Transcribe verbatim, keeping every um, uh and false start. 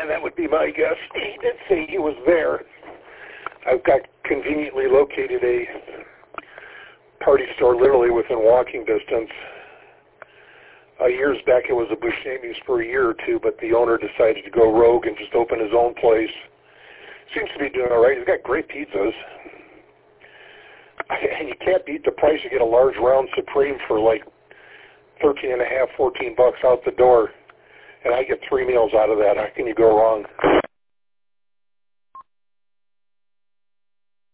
Yeah, that would be my guess. He did say he was there. I've got conveniently located a party store literally within walking distance. Uh, years back it was a Buscemi's for a year or two, but the owner decided to go rogue and just open his own place. Seems to be doing all right. He's got great pizzas. And you can't beat the price. You get a large round Supreme for like thirteen and a half, fourteen bucks out the door. And I get three meals out of that. How can you go wrong?